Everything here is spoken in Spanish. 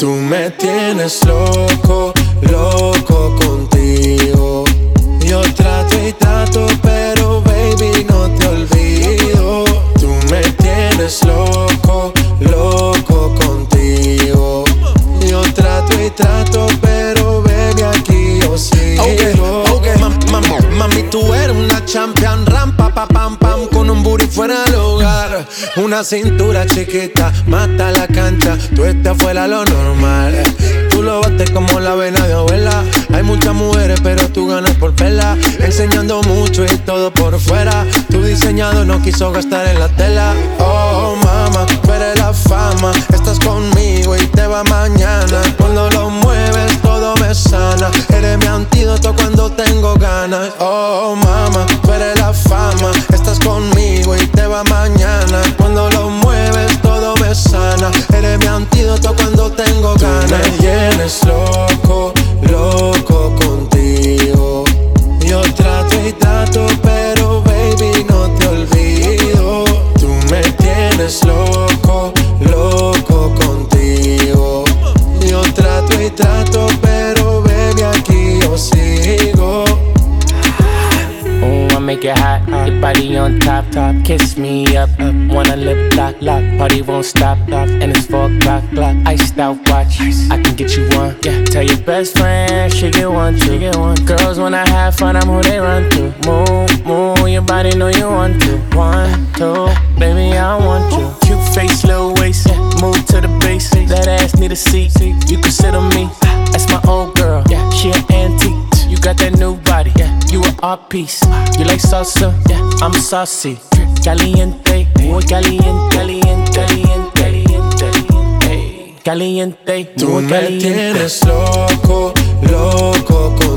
Tú me tienes loco, loco contigo. Yo trato y trato, pero baby no te olvido. Tú me tienes loco, loco contigo. Yo trato y trato, pero baby aquí yo sigo. Okay. Mami, tú eres una champion, rampa, pa, pam, pam, con un booty fuera del hogar. Una cintura chiquita, mata la cancha, tú estás fuera lo normal. Tú lo bates como la vena de abuela. Hay muchas mujeres, pero tú ganas por verla. Enseñando mucho y todo por fuera. Tu diseñado no quiso gastar en la tela. Oh, mama, tú eres la fama. Estás conmigo y te va mañana. Cuando lo mueves, todo me sana. Eres mi antídoto cuando tengo ganas. Oh, mama, tú eres la fama. Estás conmigo y te va mañana. Cuando lo mueves, todo me sana. Eres mi antídoto cuando tengo ganas. Tú me tienes loco, loco contigo. Yo trato y trato, pero baby no te olvido. Tú me tienes loco, loco contigo. Yo trato y trato, pero baby aquí yo sigo. I make it hot, your body on top, top. Kiss me up, wanna lip lock, lock. Party won't stop, and it's 4 o'clock, clock. Iced out watch, I can get you one. Yeah, tell your best friend she get one, she get one. Girls wanna have fun, I'm who they run to. Move, move, your body know you want to. 1, 2, baby I want you. Cute face, little waist, yeah. Move to the base. That ass need a seat, you can sit on me. That's my old girl, yeah, she an antique. You got that new body, yeah, you an art piece. You like salsa, yeah, I'm saucy. Caliente, muy caliente, caliente, caliente, caliente, caliente, Tú muy me caliente. tienes loco, loco contigo.